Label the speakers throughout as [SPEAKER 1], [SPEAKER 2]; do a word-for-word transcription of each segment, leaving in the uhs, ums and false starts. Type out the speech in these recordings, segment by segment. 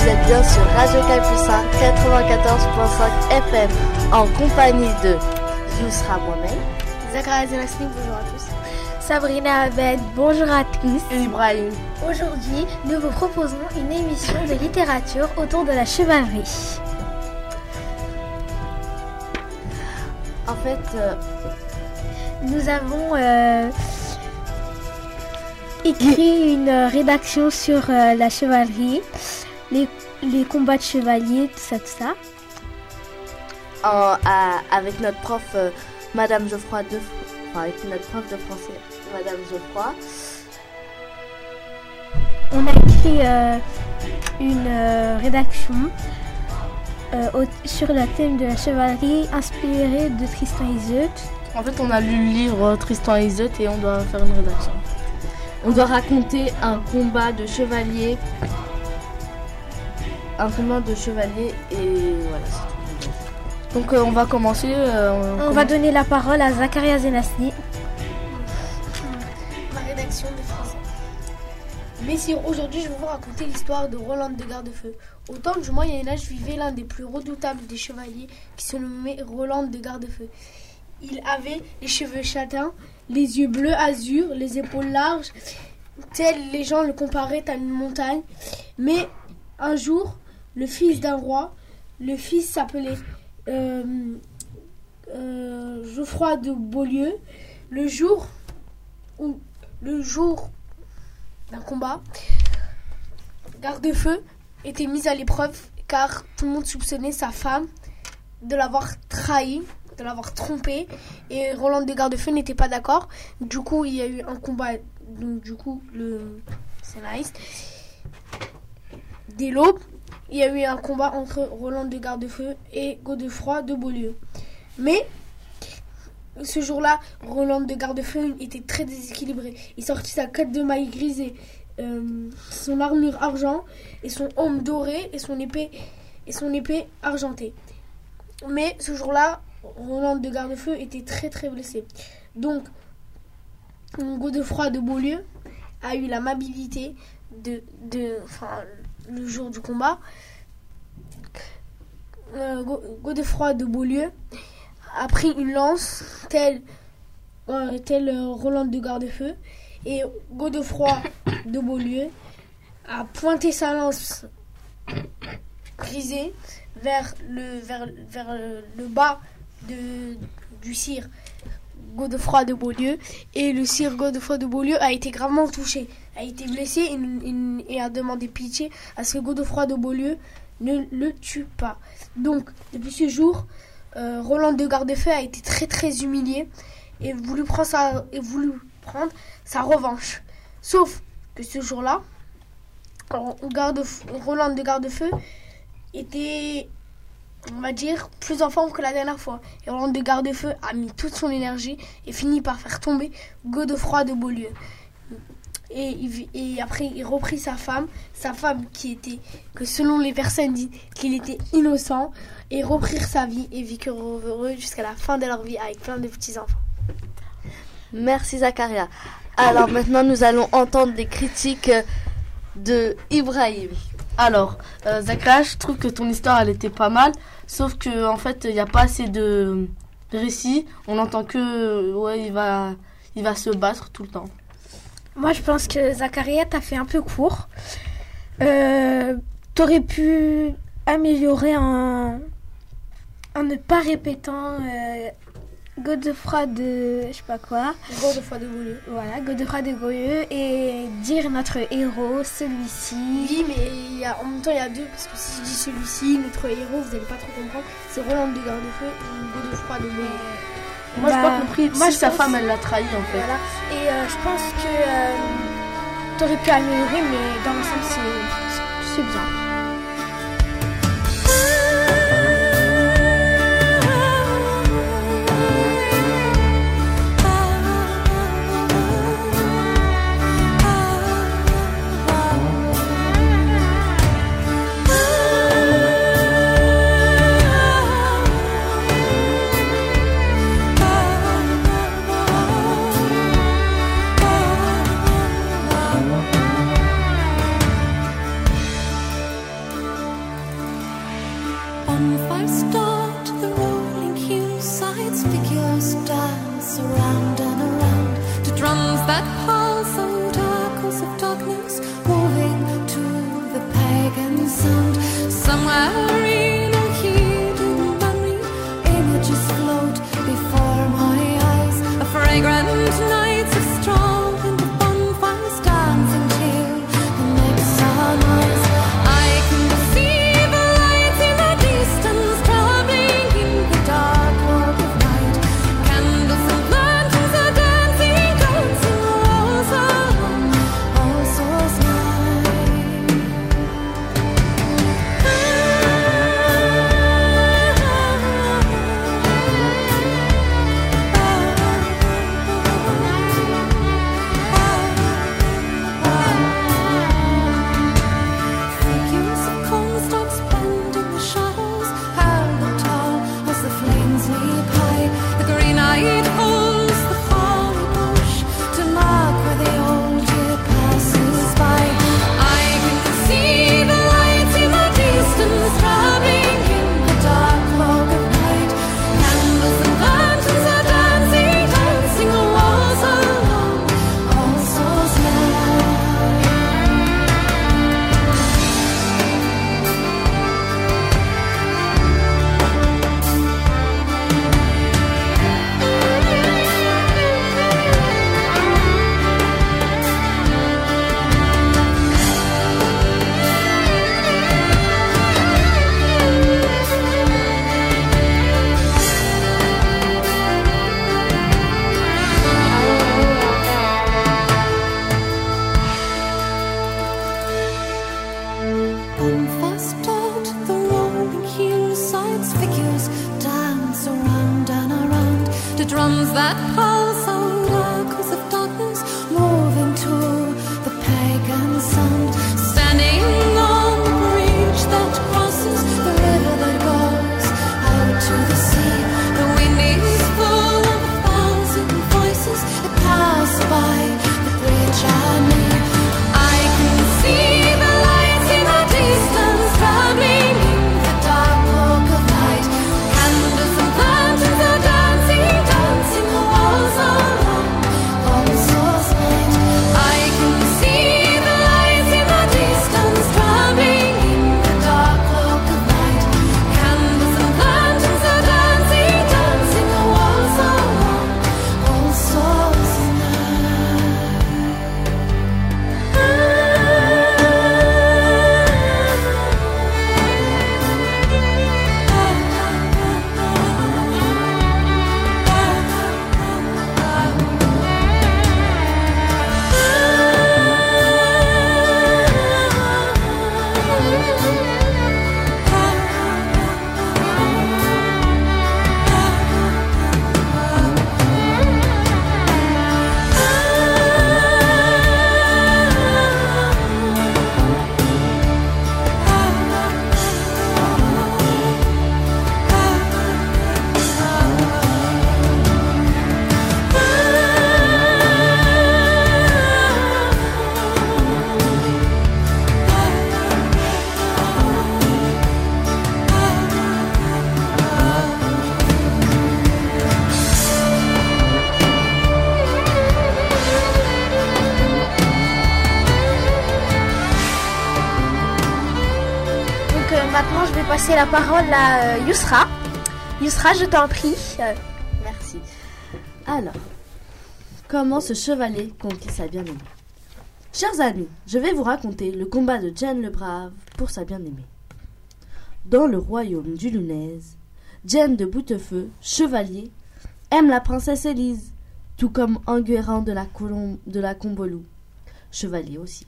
[SPEAKER 1] êtes bien sur Radio Campus quatre-vingt-quatorze virgule cinq F M en compagnie de Yousra Mohamed,
[SPEAKER 2] Zakaria Zenasni, bonjour à tous.
[SPEAKER 3] Sabrina Abed, bonjour à tous.
[SPEAKER 1] Et Ibrahim.
[SPEAKER 3] Aujourd'hui, nous vous proposons une émission de littérature autour de la chevalerie.
[SPEAKER 1] En fait, euh...
[SPEAKER 3] nous avons euh, écrit une rédaction sur euh, la chevalerie, les, les combats de chevaliers, tout ça, tout ça.
[SPEAKER 1] En, à, avec notre prof, euh, Madame Geoffroy, de, enfin avec notre prof de français, Madame Geoffroy.
[SPEAKER 3] On a écrit euh, une euh, rédaction euh, au, sur le thème de la chevalerie inspirée de Tristan et Iseult.
[SPEAKER 4] En fait, on a lu le livre Tristan et Iseult et on doit faire une rédaction.
[SPEAKER 1] On doit raconter un combat de chevaliers. Un combat de chevaliers et voilà, c'est tout.
[SPEAKER 4] Donc euh, on va commencer. Euh,
[SPEAKER 3] on
[SPEAKER 4] on
[SPEAKER 3] commence.
[SPEAKER 4] va
[SPEAKER 3] donner la parole à Zakaria Zenasni.
[SPEAKER 2] Ma rédaction de français. Messieurs, aujourd'hui je vais vous raconter l'histoire de Roland de Gardefeu. Au temps du Moyen-Âge vivait l'un des plus redoutables des chevaliers qui se nommait Roland de Gardefeu. Il avait les cheveux châtains, les yeux bleus azur, les épaules larges, tels les gens le comparaient à une montagne. Mais un jour, le fils d'un roi, le fils s'appelait euh, euh, Geoffroy de Beaulieu, le jour où le jour d'un combat, Gardefeu était mis à l'épreuve car tout le monde soupçonnait sa femme de l'avoir trahi, de l'avoir trompé, et Roland de Gardefeu n'était pas d'accord. Du coup, il y a eu un combat. Donc, du coup, le scénariste, dès l'aube, il y a eu un combat entre Roland de Gardefeu et Godefroy de Beaulieu. Mais ce jour-là, Roland de Gardefeu était très déséquilibré. Il sortit sa cotte de maille grisée, euh, son armure argent et son aume doré et son épée et son épée argentée. Mais ce jour-là, Roland de Gardefeu était très très blessé. Donc, Godefroy de Beaulieu a eu l'amabilité de, de, enfin, le jour du combat, euh, Godefroy de Beaulieu a pris une lance telle, euh, telle euh, Roland de Gardefeu, et Godefroy de Beaulieu a pointé sa lance grisée vers le, vers, vers le bas de, du sire Godefroy de Beaulieu, et le sire Godefroy de Beaulieu a été gravement touché, a été blessé et, et, et a demandé pitié à ce que Godefroy de Beaulieu ne le tue pas. Donc, depuis ce jour, euh, Roland de Gardefeu a été très très humilié et voulu prendre sa, et voulu prendre sa revanche. Sauf que ce jour-là, Roland de Gardefeu était, on va dire, plus en forme que la dernière fois. Et Roland de Gardefeu a mis toute son énergie et finit par faire tomber Godefroy de Beaulieu. Et, et après, il reprit sa femme, sa femme qui était, que selon les personnes disent qu'il était innocent, et reprirent sa vie et vécurent heureux jusqu'à la fin de leur vie avec plein de petits-enfants.
[SPEAKER 1] Merci Zakaria. Alors maintenant, nous allons entendre les critiques de Ibrahim.
[SPEAKER 4] Alors, euh, Zakaria, je trouve que ton histoire, elle était pas mal, sauf que en fait, il n'y a pas assez de, de récits. On entend que, ouais, il va, il va se battre tout le temps.
[SPEAKER 3] Moi, je pense que Zakaria t'a fait un peu court. Euh, t'aurais pu améliorer en, en ne pas répétant euh, Godefroy de... je sais pas quoi.
[SPEAKER 2] Godefroy de Beaulieu.
[SPEAKER 3] Voilà, Godefroy de Beaulieu, et dire notre héros, celui-ci.
[SPEAKER 2] Oui, mais il y a, en même temps, il y a deux, parce que si je dis celui-ci, notre héros, vous n'allez pas trop comprendre. C'est Roland de Gardefeu ou Godefroy de Beaulieu.
[SPEAKER 4] Moi,
[SPEAKER 3] bah,
[SPEAKER 4] j'ai pas compris. Moi, si sa
[SPEAKER 3] pense...
[SPEAKER 4] femme, elle l'a trahi, en fait.
[SPEAKER 3] Voilà. Et euh, je pense que euh, t'aurais pu améliorer, mais dans l'ensemble, c'est, c'est bien.
[SPEAKER 5] that pulse out echoes of darkness, moving to the pagan sound. Somewhere in a hidden memory, images float before my eyes. A fragrant nights of straw and the bonfires dancing till the next sunrise. I can see the lights in the distance, traveling in the dark of night. Candles and lanterns are dancing, dancing all along All Souls Night. Figures of cornstalks bend in the shadows, held up tall as the flames leap high. The green-eyed holds the holly bush to mark where the old year passes by. I can see the lights in the distance, traveling in the dark fog of night. Candles and lanterns are dancing, dancing walls along All Souls Night. Bonfires dot the rolling hillsides, figures dance around and around. The drums that pulse out echoes of darkness, moving to the pagan sound. Standing on the bridge that crosses the river that goes out to the sea. The wind is full of a thousand voices that pass by the bridge and me. I can see the lights in the distance, traveling in the dark fog of night. Candles and lanterns are dancing, dancing the walls along All Souls Night. I can see the lights in the distance, traveling in the dark fog of night. Candles and lanterns are dancing, dancing the walls along All Souls
[SPEAKER 3] Donc euh, maintenant, je vais passer la parole à euh, Yousra. Yousra, je t'en prie. Euh,
[SPEAKER 1] Merci. Alors, comment ce chevalier conquit sa bien-aimée? Chers amis, je vais vous raconter le combat de Jen le Brave pour sa bien-aimée. Dans le royaume du Lunez, Jen de Boutefeu, chevalier, aime la princesse Élise, tout comme Enguerrand de la, Colombe, de la Combolou, chevalier aussi.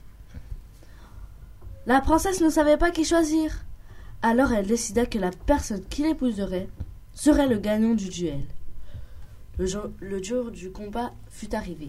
[SPEAKER 1] La princesse ne savait pas qui choisir, alors elle décida que la personne qui l'épouserait serait le gagnant du duel. Le jour, le jour du combat fut arrivé.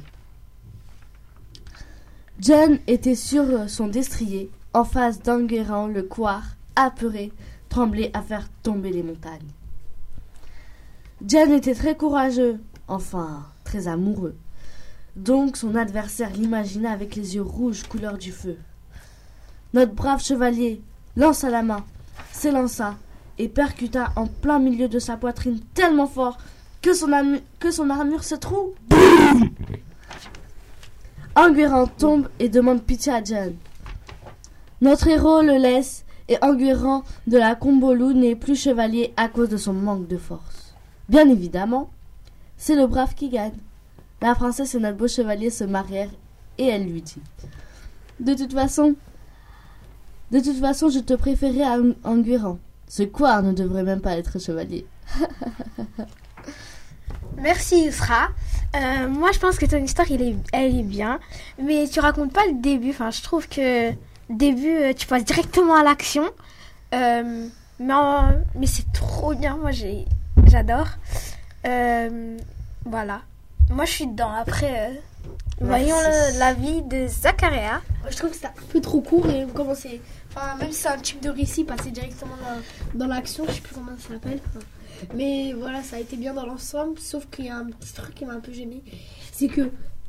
[SPEAKER 1] Jen était sur son destrier, en face d'Enguerrand le couard, apeuré, tremblé à faire tomber les montagnes. Jen était très courageux, enfin très amoureux. Donc son adversaire l'imagina avec les yeux rouges couleur du feu. Notre brave chevalier lança la main, s'élança et percuta en plein milieu de sa poitrine tellement fort que son, amu- que son armure se trouve. Enguerrand tombe et demande pitié à Jan. Notre héros le laisse et Enguerrand de la Combolou n'est plus chevalier à cause de son manque de force. Bien évidemment, c'est le brave qui gagne. La princesse et notre beau chevalier se marièrent et elle lui dit « De toute façon, de toute façon, je te préférais à Enguerrand. Ce quoi ne devrait même pas être chevalier. »
[SPEAKER 3] Merci Isra. Euh, moi je pense que ton histoire il est, elle est bien, mais tu racontes pas le début. Enfin, je trouve que le début euh, tu passes directement à l'action. Euh, mais en- mais c'est trop bien. Moi j'ai, j'adore. Euh, voilà. Moi je suis dedans. Après, euh, voyons le- la vie de Zacharia.
[SPEAKER 2] Moi, je trouve que c'est un peu trop court et commencer. Enfin, même si c'est un type de récit, passer directement dans, dans l'action, je sais plus comment ça s'appelle. Enfin, mais voilà, ça a été bien dans l'ensemble, sauf qu'il y a un petit truc qui m'a un peu gêné. C'est que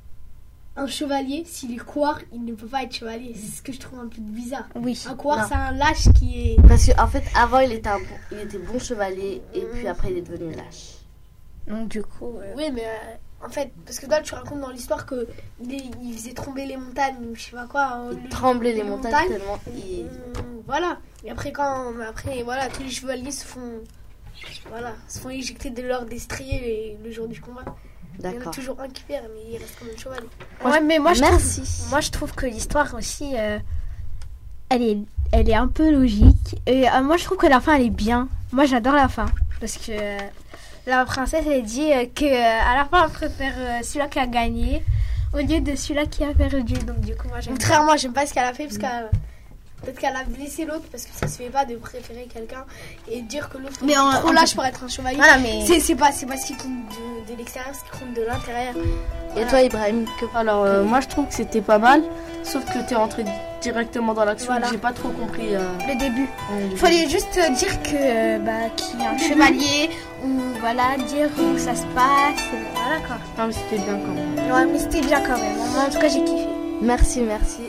[SPEAKER 2] un chevalier, s'il est couard, il ne peut pas être chevalier. C'est ce que je trouve un peu bizarre.
[SPEAKER 3] Oui.
[SPEAKER 2] Un couard,
[SPEAKER 1] Non.
[SPEAKER 2] c'est un lâche qui est.
[SPEAKER 1] Parce qu'en fait, avant, il était, un bon, il était bon chevalier et puis après, il est devenu lâche.
[SPEAKER 3] Donc du coup. euh,
[SPEAKER 2] Oui, mais euh, en fait, parce que toi, tu racontes dans l'histoire que il, est- il faisait trembler les montagnes, ou je sais pas quoi. euh,
[SPEAKER 1] Il
[SPEAKER 2] le-
[SPEAKER 1] tremblait les montagnes tellement il...
[SPEAKER 2] Hum, voilà. Et après, quand après, voilà, tous les chevaliers se font, voilà, se font éjecter de leur destrier le, le jour du combat. Il y en a
[SPEAKER 1] D'accord.
[SPEAKER 2] toujours un qui perd, mais il reste quand même chevalier.
[SPEAKER 3] Ouais, mais moi je
[SPEAKER 1] Merci.
[SPEAKER 3] trouve, moi je trouve que l'histoire aussi, euh, elle est, elle est un peu logique. Et euh, moi je trouve que la fin elle est bien. Moi j'adore la fin parce que euh, la princesse elle dit euh, que euh, à la fin elle préfère euh, celui-là qui a gagné au lieu de celui-là qui a perdu. Donc du coup moi j'aime. bien.
[SPEAKER 2] Contrairement, j'aime pas ce qu'elle a fait parce qu'elle peut-être qu'elle a blessé l'autre parce que ça se fait pas de préférer quelqu'un et dire que l'autre
[SPEAKER 3] Mais
[SPEAKER 2] est
[SPEAKER 3] en-
[SPEAKER 2] trop
[SPEAKER 3] en-
[SPEAKER 2] lâche pour être un chevalier.
[SPEAKER 3] Voilà, mais
[SPEAKER 2] C'est c'est pas c'est pas ce qui compte de, de l'extérieur, ce qui compte de l'intérieur.
[SPEAKER 1] Et toi, Ibrahim, que
[SPEAKER 4] Alors, euh, moi, je trouve que c'était pas mal, sauf que t'es rentré directement dans l'action.
[SPEAKER 2] Voilà.
[SPEAKER 4] J'ai pas trop compris. euh,
[SPEAKER 3] le début.
[SPEAKER 4] euh,
[SPEAKER 3] Il fallait juste euh, dire que euh, bah qu'il y a un chevalier ou voilà dire où ça se passe. et Voilà quoi.
[SPEAKER 4] Non, mais c'était bien quand même.
[SPEAKER 3] Ouais, mais c'était bien quand même. Moi, en tout cas j'ai kiffé.
[SPEAKER 1] merci, merci.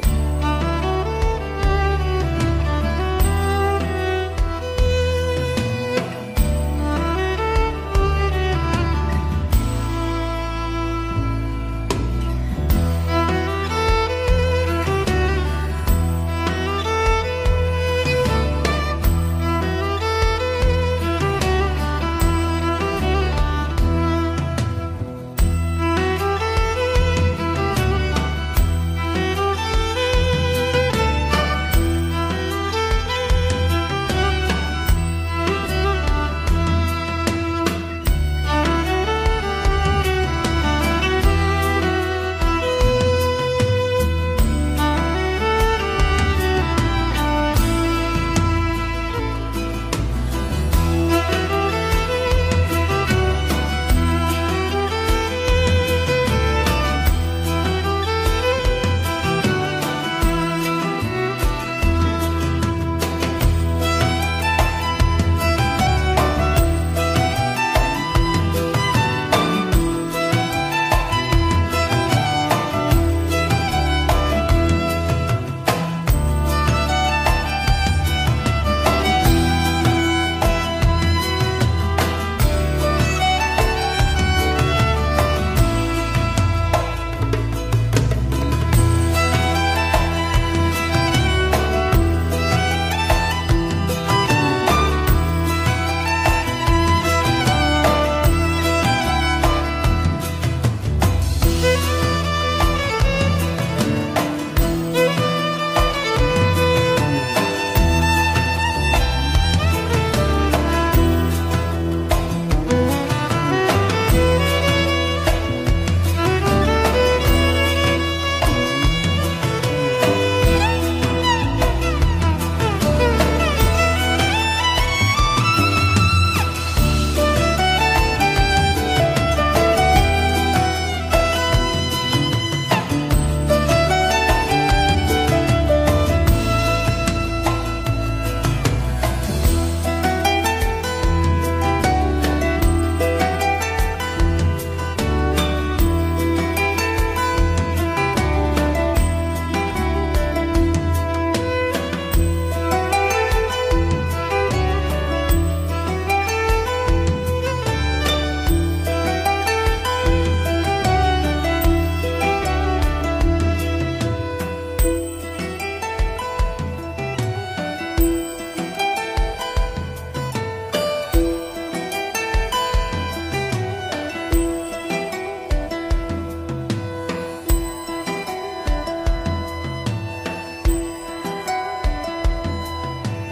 [SPEAKER 5] Thank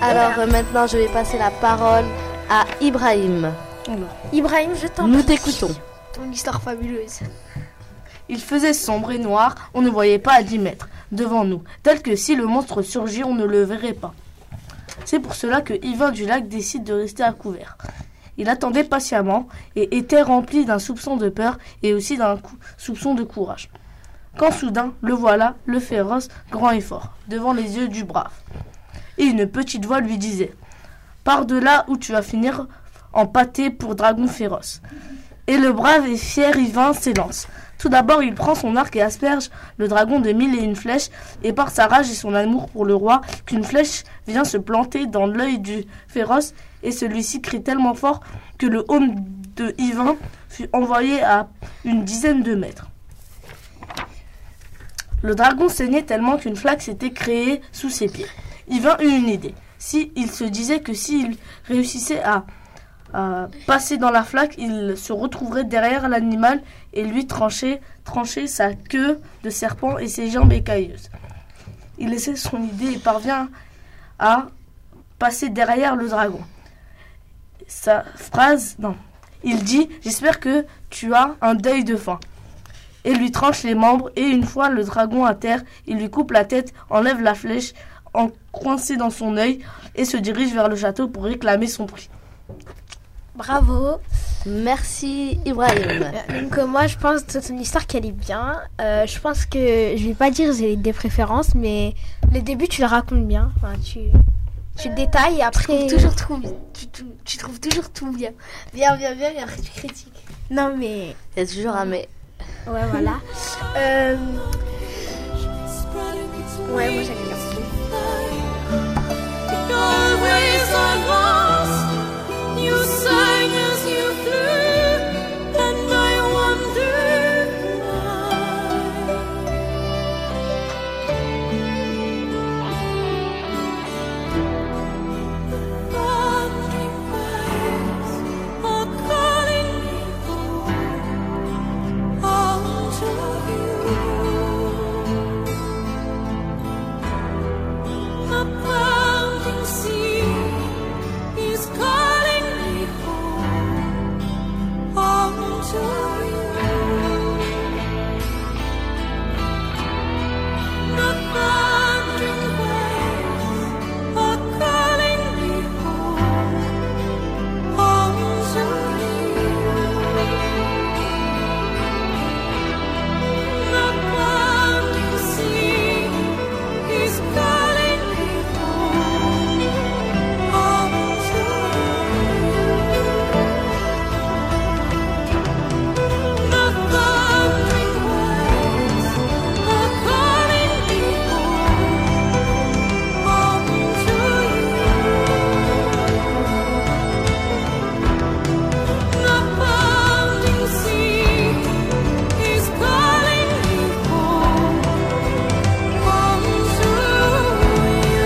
[SPEAKER 1] Alors euh, maintenant, je vais passer la parole à Ibrahim.
[SPEAKER 3] Ibrahim, je t'en
[SPEAKER 1] Nous
[SPEAKER 3] prie.
[SPEAKER 1] t'écoutons.
[SPEAKER 2] Ton histoire fabuleuse.
[SPEAKER 4] Il faisait sombre et noir, on ne voyait pas à dix mètres devant nous, tel que si le monstre surgit, on ne le verrait pas. C'est pour cela que Yvain du Lac décide de rester à couvert. Il attendait patiemment et était rempli d'un soupçon de peur et aussi d'un cou- soupçon de courage. Quand soudain, le voilà, le féroce, grand et fort, devant les yeux du brave. Et une petite voix lui disait « Pars de là où tu vas finir en pâté pour dragon féroce. » Et le brave et fier Yvain s'élance. Tout d'abord, il prend son arc et asperge le dragon de mille et une flèches, et par sa rage et son amour pour le roi, qu'une flèche vient se planter dans l'œil du féroce, et celui-ci crie tellement fort que le aume de Yvain fut envoyé à une dizaine de mètres. Le dragon saignait tellement qu'une flaque s'était créée sous ses pieds. Yvain eut une idée. Si il se disait que s'il réussissait à à passer dans la flaque, il se retrouverait derrière l'animal et lui trancher, trancher sa queue de serpent et ses jambes écailleuses. Il essaie son idée et parvient à passer derrière le dragon. Sa phrase, non. Il dit « J'espère que tu as un deuil de faim » et lui tranche les membres, et une fois le dragon à terre, il lui coupe la tête, enlève la flèche coincée dans son œil et se dirige vers le château pour réclamer son prix.
[SPEAKER 3] Bravo.
[SPEAKER 1] Merci Ibrahim.
[SPEAKER 3] Donc euh, moi je pense que ton histoire qu'elle est bien. Euh, je pense que je vais pas dire j'ai des préférences, mais le début tu le racontes bien. Enfin, tu tu le détailles et
[SPEAKER 2] Tu
[SPEAKER 3] après.
[SPEAKER 2] trouves toujours tout bien. Tu, tu, tu trouves toujours tout bien. Bien, bien, bien, et après tu critiques.
[SPEAKER 3] Non mais
[SPEAKER 1] Il y a toujours un mais.
[SPEAKER 3] ouais voilà. euh... Ouais moi j'aime bien.
[SPEAKER 5] Always I lost. You sang as you flew, and I wondered why. The wandering waves are calling me home, home to you. The pounding sea is calling me home, home to you. The thundering waves are calling me home, home to you. The pounding sea is calling me home, home to you. The thundering waves are calling me home, home to you. The pounding sea is calling me home, home to you.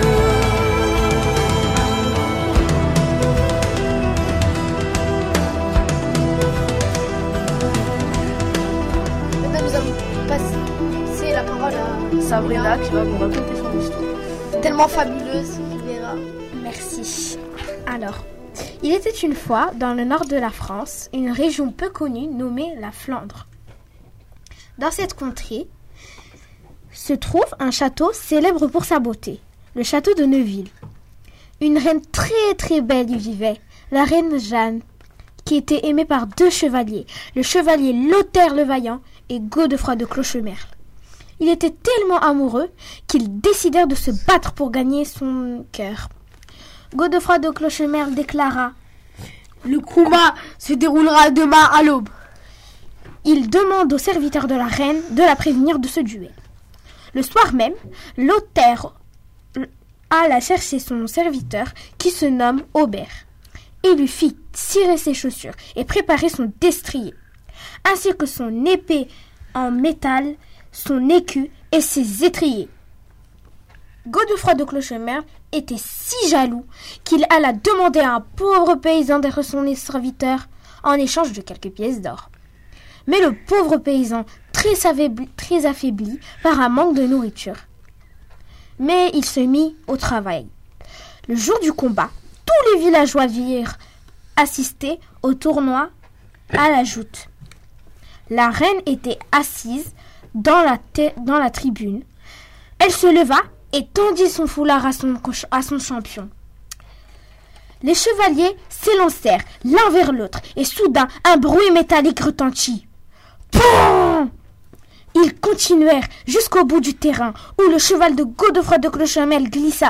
[SPEAKER 2] Maintenant, nous allons passer la parole à
[SPEAKER 4] Sabrina qui va nous raconter son histoire.
[SPEAKER 2] tellement fabuleuse, tu verras.
[SPEAKER 3] Merci. Alors, il était une fois, dans le nord de la France, une région peu connue nommée la Flandre. Dans cette contrée se trouve un château célèbre pour sa beauté, le château de Neuville. Une reine très très belle y vivait, la reine Jeanne, qui était aimée par deux chevaliers, le chevalier Lothaire le Vaillant et Godefroy de Clochemerle. Il était tellement amoureux qu'ils décidèrent de se battre pour gagner son cœur. Godefroy de Clochemerle déclara «
[SPEAKER 2] Le combat se déroulera demain à l'aube.
[SPEAKER 3] Il demande aux serviteurs de la reine de la prévenir de ce duel. Le soir même, Lothaire alla chercher son serviteur qui se nomme Aubert et lui fit cirer ses chaussures et préparer son destrier, ainsi que son épée en métal, son écu et ses étriers. Godefroy de Clochemerle était si jaloux qu'il alla demander à un pauvre paysan d'être son serviteur en échange de quelques pièces d'or. Mais le pauvre paysan, très affaibli, très affaibli par un manque de nourriture. Mais il se mit au travail. Le jour du combat, tous les villageois virent assister au tournoi à la joute. La reine était assise dans la, te- dans la tribune. Elle se leva et tendit son foulard à son, à son champion. Les chevaliers s'élancèrent l'un vers l'autre et soudain un bruit métallique retentit. Pouh! Ils continuèrent jusqu'au bout du terrain où le cheval de Godefroy de Clochermel glissa.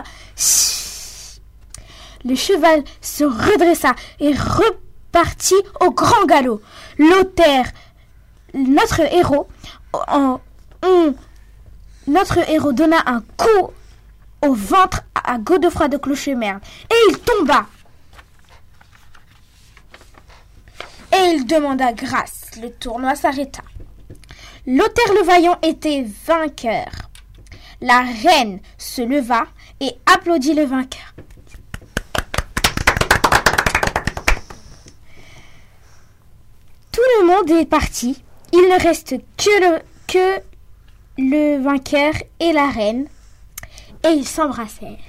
[SPEAKER 3] Le cheval se redressa et repartit au grand galop. Lothaire, notre héros, en, on, notre héros donna un coup au ventre à Godefroy de Clochermel et il tomba. Et il demanda grâce. Le tournoi s'arrêta. Lothaire le Vaillant était vainqueur. La reine se leva et applaudit le vainqueur. Tout le monde est parti. Il ne reste que le, que le vainqueur et la reine. Et ils s'embrassèrent.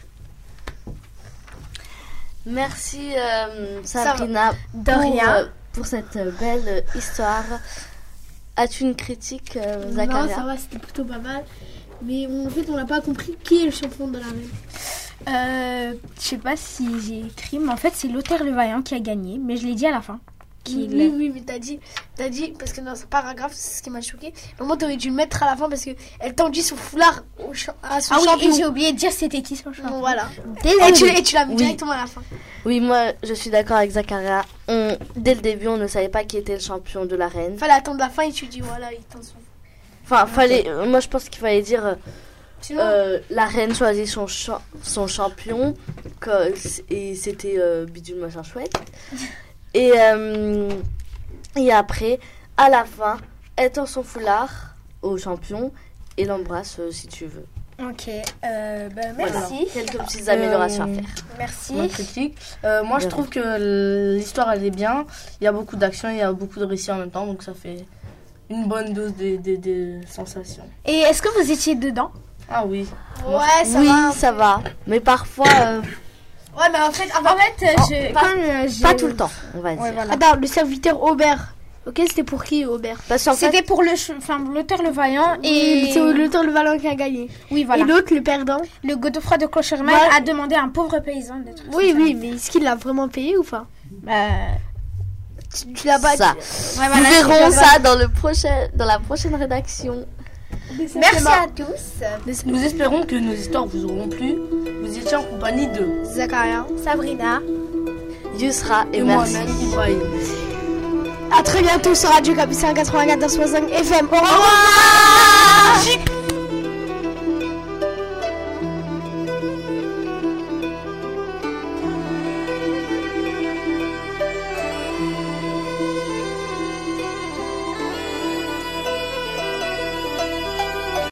[SPEAKER 1] Merci euh, Sabrina
[SPEAKER 3] De
[SPEAKER 1] pour,
[SPEAKER 3] rien.
[SPEAKER 1] euh, pour cette belle histoire. As-tu une critique, euh, Zacharia?
[SPEAKER 2] Non, ça va, c'était plutôt pas mal. Mais en fait, on n'a pas compris qui est le champion de la reine.
[SPEAKER 3] Euh, je sais pas si j'ai écrit, mais en fait c'est Lothaire le Vaillant qui a gagné, mais je l'ai dit à la fin.
[SPEAKER 2] Oui, oui, oui, mais t'as dit, t'as dit, parce que dans ce paragraphe, c'est ce qui m'a choqué. Normalement, t'aurais dû le mettre à la fin parce qu'elle tendit son foulard au cha- à son
[SPEAKER 3] Ah oui,
[SPEAKER 2] champion.
[SPEAKER 3] et j'ai oublié de dire c'était qui son champion.
[SPEAKER 2] Bon, voilà.
[SPEAKER 3] Désolée.
[SPEAKER 2] Et tu, et tu l'as mis
[SPEAKER 1] Oui.
[SPEAKER 2] directement à la fin.
[SPEAKER 1] Oui, moi je suis d'accord avec Zacharia. On, dès le début, on ne savait pas qui était le champion de la reine.
[SPEAKER 2] Fallait attendre la fin et tu dis voilà, il tend son.
[SPEAKER 1] Enfin, fallait, euh, moi je pense qu'il fallait dire euh,
[SPEAKER 2] Sinon,
[SPEAKER 1] euh, la reine choisit son, cha- son champion que- et c'était euh, Bidule machin chouette. Et, euh, et après, à la fin, elle tend son foulard au champion et l'embrasse euh, si tu veux.
[SPEAKER 3] Ok, euh, bah,
[SPEAKER 1] Voilà.
[SPEAKER 3] merci.
[SPEAKER 1] Quelques petites améliorations
[SPEAKER 4] Euh,
[SPEAKER 1] à faire.
[SPEAKER 3] Merci.
[SPEAKER 4] Mon critique. Euh, moi, je
[SPEAKER 1] Bien.
[SPEAKER 4] trouve que l'histoire, elle est bien. Il y a beaucoup d'action, il y a beaucoup de récits en même temps, donc ça fait une bonne dose de, de, de sensations.
[SPEAKER 3] Et est-ce que vous étiez dedans?
[SPEAKER 4] Ah oui.
[SPEAKER 2] ouais, ça
[SPEAKER 1] oui,
[SPEAKER 2] va.
[SPEAKER 1] ça va. Mais parfois, euh,
[SPEAKER 2] Ouais, mais en fait, avant-
[SPEAKER 3] En fait, euh,
[SPEAKER 1] Oh,
[SPEAKER 3] je,
[SPEAKER 1] pas-
[SPEAKER 3] comme euh, j'ai-
[SPEAKER 1] pas tout le temps, on va dire.
[SPEAKER 3] Ouais, voilà.
[SPEAKER 2] Attends, le serviteur Aubert. Ok, c'était pour qui Aubert?
[SPEAKER 1] Parce qu'en fait,
[SPEAKER 3] C'était pour le, ch- enfin, Lothaire le Vaillant
[SPEAKER 2] Et
[SPEAKER 3] et
[SPEAKER 2] c'est le temps le Valent qui a gagné.
[SPEAKER 3] oui voilà.
[SPEAKER 2] Et l'autre, le perdant.
[SPEAKER 3] Le Godefroy de Clochermel
[SPEAKER 2] Voilà.
[SPEAKER 3] a demandé à un pauvre paysan d'être.
[SPEAKER 2] Oui, oui, mais est-ce qu'il l'a vraiment payé ou pas?
[SPEAKER 3] Bah,
[SPEAKER 2] Tu, tu l'as pas
[SPEAKER 1] ça.
[SPEAKER 2] dit.
[SPEAKER 3] ouais,
[SPEAKER 1] Nous
[SPEAKER 3] voilà,
[SPEAKER 1] verrons
[SPEAKER 3] c'est-
[SPEAKER 1] ça dans, le prochain, dans la prochaine rédaction.
[SPEAKER 3] Merci à tous.
[SPEAKER 4] Nous espérons que nos histoires vous auront plu. Vous étiez en compagnie de
[SPEAKER 2] Zacharia.
[SPEAKER 3] Sabrina.
[SPEAKER 1] Yusra et,
[SPEAKER 4] et
[SPEAKER 1] merci.
[SPEAKER 4] moi-même, Ibrahim.
[SPEAKER 2] À très bientôt sur Radio Capucin quatre-vingt-quatorze point cinq F M. Au revoir!